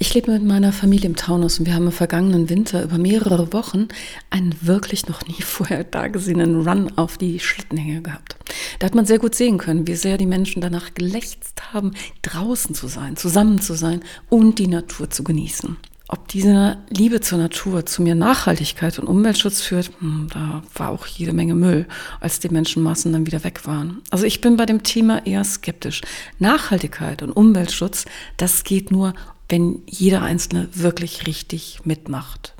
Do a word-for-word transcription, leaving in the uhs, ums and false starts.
Ich lebe mit meiner Familie im Taunus und wir haben im vergangenen Winter über mehrere Wochen einen wirklich noch nie vorher dagesehenen Run auf die Schlittenhänge gehabt. Da hat man sehr gut sehen können, wie sehr die Menschen danach gelächzt haben, draußen zu sein, zusammen zu sein und die Natur zu genießen. Ob diese Liebe zur Natur zu mehr Nachhaltigkeit und Umweltschutz führt, hm, da war auch jede Menge Müll, als die Menschenmassen dann wieder weg waren. Also ich bin bei dem Thema eher skeptisch. Nachhaltigkeit und Umweltschutz, das geht nur, wenn jeder Einzelne wirklich richtig mitmacht.